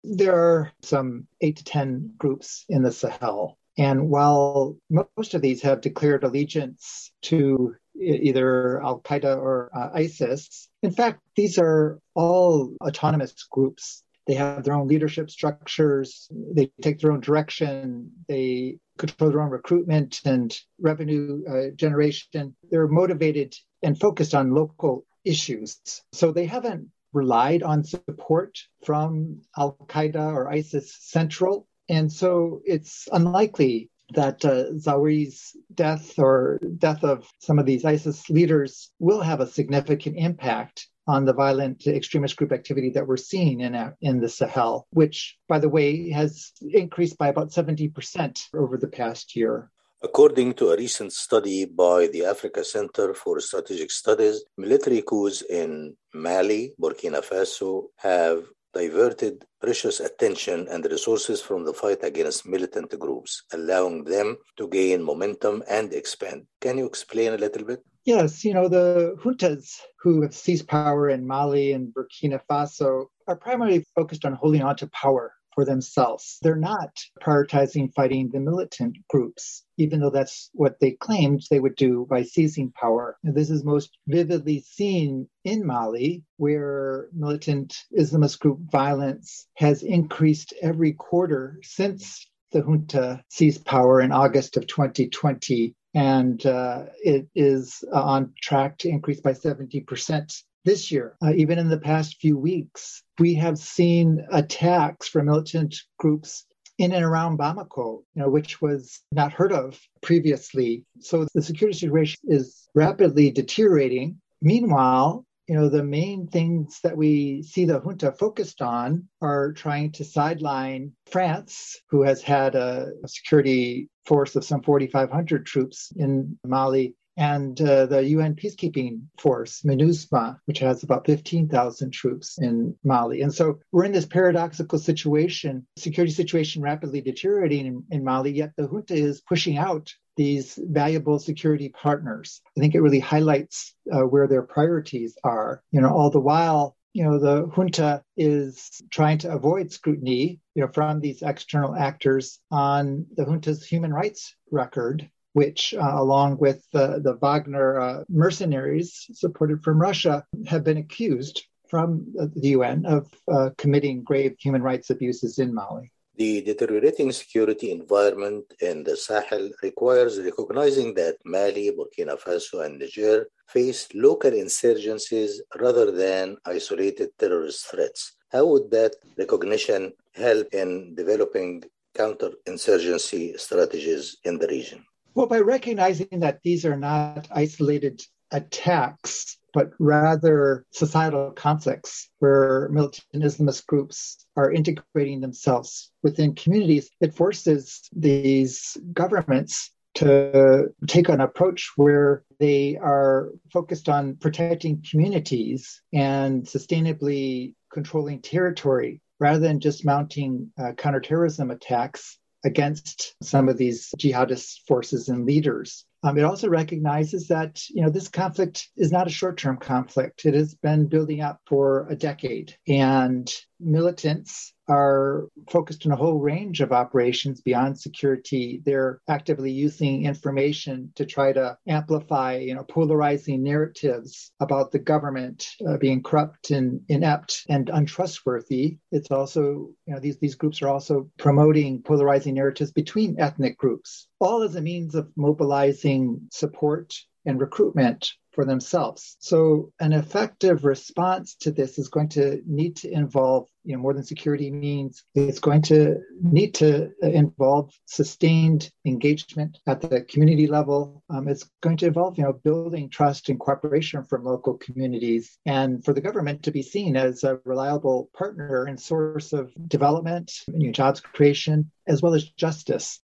There are some 8 to 10 groups in the Sahel. And while most of these have declared allegiance to either Al Qaeda or ISIS, in fact, these are all autonomous groups. They have their own leadership structures. They take their own direction. They control their own recruitment and revenue generation. They're motivated and focused on local issues. So they haven't relied on support from Al Qaeda or ISIS Central. And so it's unlikely that Zawahiri's death or death of some of these ISIS leaders will have a significant impact on the violent extremist group activity that we're seeing in the Sahel, which, by the way, has increased by about 70% over the past year. According to a recent study by the Africa Center for Strategic Studies, military coups in Mali, Burkina Faso have diverted precious attention and resources from the fight against militant groups, allowing them to gain momentum and expand. Can you explain a little bit? Yes, the juntas who have seized power in Mali and Burkina Faso are primarily focused on holding on to power for themselves. They're not prioritizing fighting the militant groups, even though that's what they claimed they would do by seizing power. And this is most vividly seen in Mali, where militant Islamist group violence has increased every quarter since the junta seized power in August of 2020. And it is on track to increase by 70% this year. Even in the past few weeks, we have seen attacks from militant groups in and around Bamako, which was not heard of previously. So the security situation is rapidly deteriorating. Meanwhile, the main things that we see the junta focused on are trying to sideline France, who has had a security force of some 4,500 troops in Mali, and the UN peacekeeping force, MINUSMA, which has about 15,000 troops in Mali. And so we're in this paradoxical situation, security situation rapidly deteriorating in Mali, yet the junta is pushing out these valuable security partners. I think it really highlights where their priorities are. All the while, the junta is trying to avoid scrutiny, from these external actors on the junta's human rights record, which, along with the Wagner mercenaries supported from Russia, have been accused from the UN of committing grave human rights abuses in Mali. The deteriorating security environment in the Sahel requires recognizing that Mali, Burkina Faso, and Niger face local insurgencies rather than isolated terrorist threats. How would that recognition help in developing counterinsurgency strategies in the region? Well, by recognizing that these are not isolated attacks, but rather societal conflicts where militant Islamist groups are integrating themselves within communities, it forces these governments to take an approach where they are focused on protecting communities and sustainably controlling territory rather than just mounting counterterrorism attacks against some of these jihadist forces and leaders. It also recognizes that, this conflict is not a short-term conflict. It has been building up for a decade, and militants are focused on a whole range of operations beyond security. They're actively using information to try to amplify, polarizing narratives about the government being corrupt and inept and untrustworthy. It's also, these groups are also promoting polarizing narratives between ethnic groups, all as a means of mobilizing support and recruitment for themselves. So an effective response to this is going to need to involve, more than security means. It's going to need to involve sustained engagement at the community level. It's going to involve, building trust and cooperation from local communities, and for the government to be seen as a reliable partner and source of development, jobs creation, as well as justice.